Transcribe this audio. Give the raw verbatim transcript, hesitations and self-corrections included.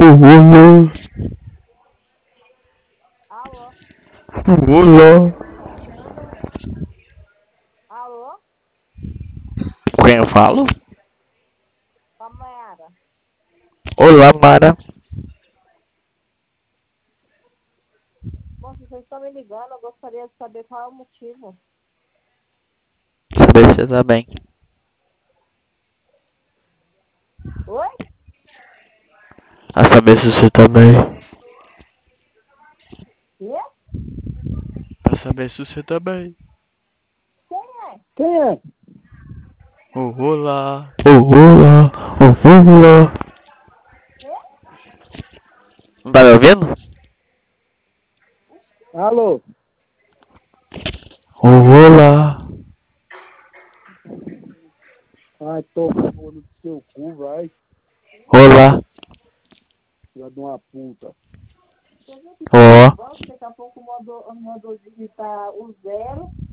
Olá. Alô? Olá. Alô? Com quem eu falo? Com a Mayara. Olá, Mara. Bom, se vocês estão me ligando, eu gostaria de saber qual é o motivo. Saber se você tá bem. Oi? A saber se você tá bem. Quê? Pra saber se você tá bem. Quem é? Quem é? Oh, olá. Oh, olá. Oh, olá. Quê? Não tá me ouvindo? Alô? Oh, olá. Ai, toma no olho do seu cu, vai. Olá. Já de uma puta. Você viu que Ó. oh. Daqui a pouco mandou, mandou digitar o zero